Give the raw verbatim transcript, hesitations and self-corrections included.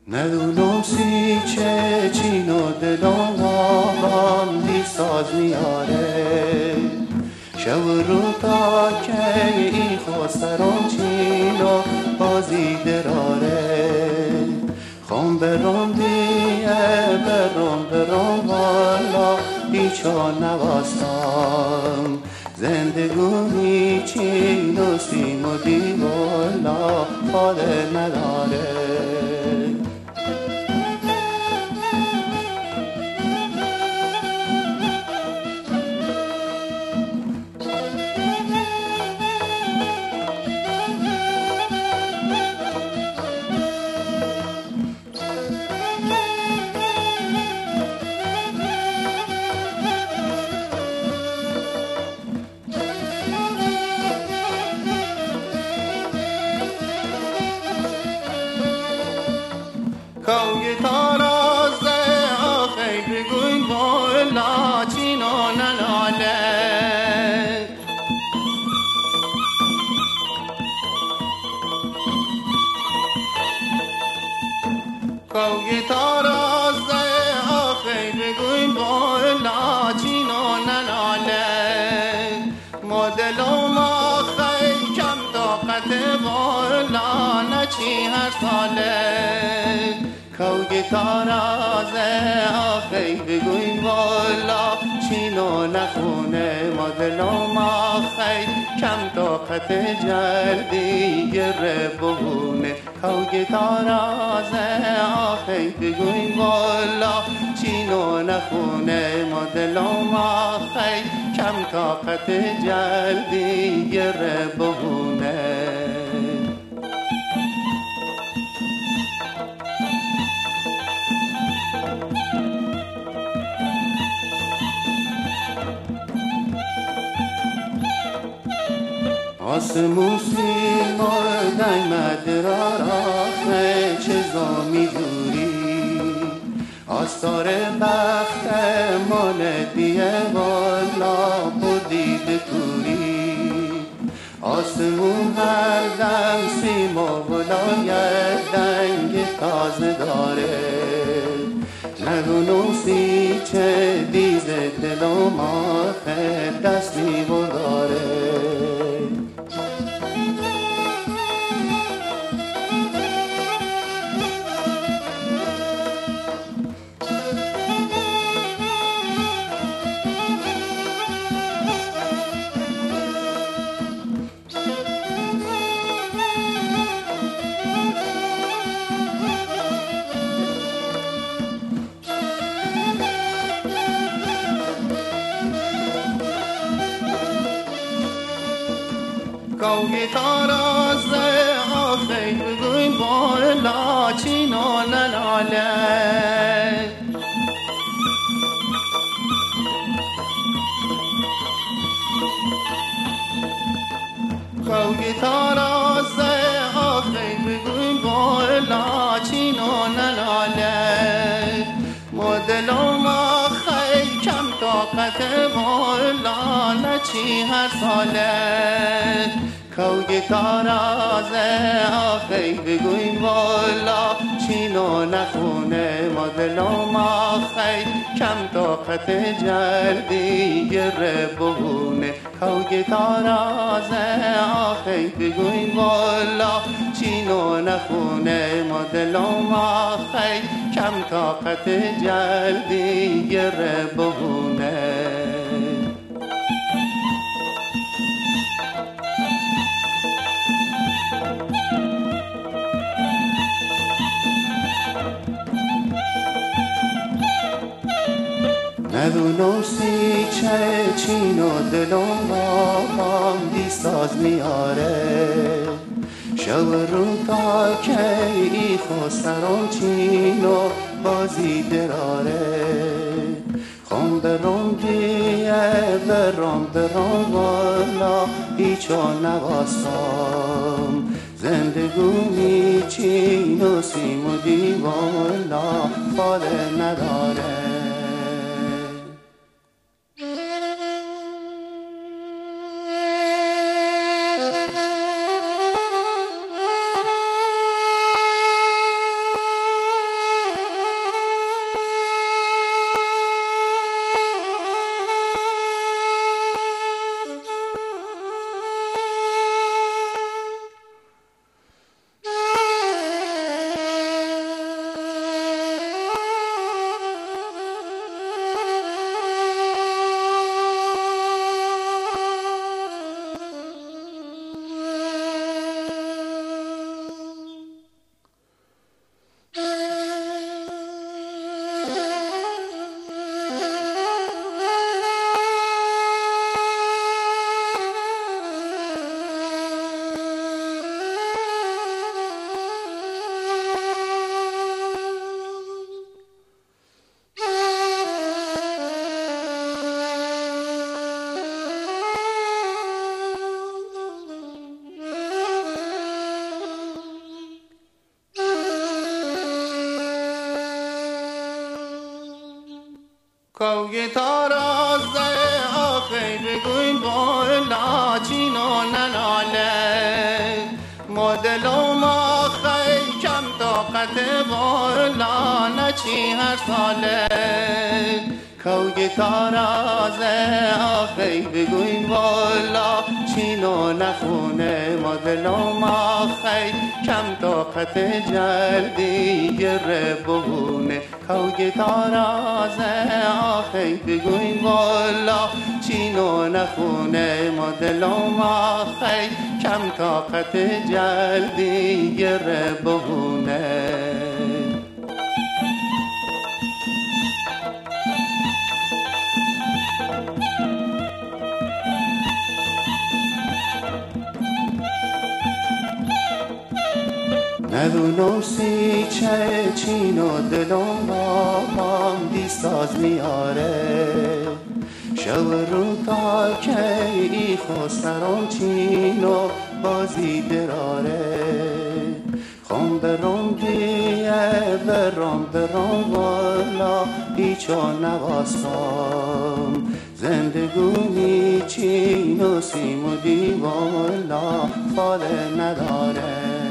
ندونم سی چه چین و دلم آقام دی ساز میاره شب رو تا که ای خسرم چین و بازی دراره خم برم دیه برم برم والا بیچا نواستم زندگونی چین و سیم و دی والا فاده نداره کوی تارازه آخی بگوین بالا چینو نلاله کوی تارازه آخی بگوین بالا چینو نلاله مدلوم آخی کم طاقت بالا نچی هر ساله کوی تارازه آخی بگوین والا چینو نخونه مدلوم آخی کم طاقت جلدی گره بهونه کوی تارازه آخی بگوین والا چینو نخونه مدلوم آخی کم طاقت جلدی گره بهونه آسمون سیمای مدرار آخه چه زامی دوری آستار بخت من دیه والا بودید کوری آسمون هر دم سیما ولایت دنگ تازه داره نگونو سی چه دیز دلم آخه دستی برداره کوی تارازه آخی بگوین بالا چینو نلاله کوی تارازه آخی بگوین بالا چینو نلاله مدلوم آخی کم طاقت بالا نچی هر ساله کوی تارازه آخی بگوین والا چینو نخونه مدلوم آخی کم طاقت جلدی گره بهونه کوی تارازه آخی بگوین والا چینو نخونه مدلوم آخی کم طاقت جلدی گره بهونه ندونم سی چه چین و دلم آقام دی ساز میاره شب رو تا که ای خسرم چین و بازی دراره خم برم دیه برم برم والا بیچا نواستم زندگونی چین و سیم و دی والا فاده نداره کوی تارازه آخی بگوین بالا چینو نناله مدلو ما خی کم طاقت بالا نچی هر ساله کوی تارازه آخی بگوین بالا چینو نخونه مدلو ما خی کم طاقت جلدی گره بهونه کوی تارازه آخی بگوین بالا چینو نخونه مدلو ما خی کم طاقت جلدی گره بهونه ندونم سی چه چینو دلم بابام دیستاز میاره شو رو تا که ای خسرم چینو بازی دراره خم برم دیه برم برم والا ایچو نواستم زندگونی چینو سیمو دی والا فال نداره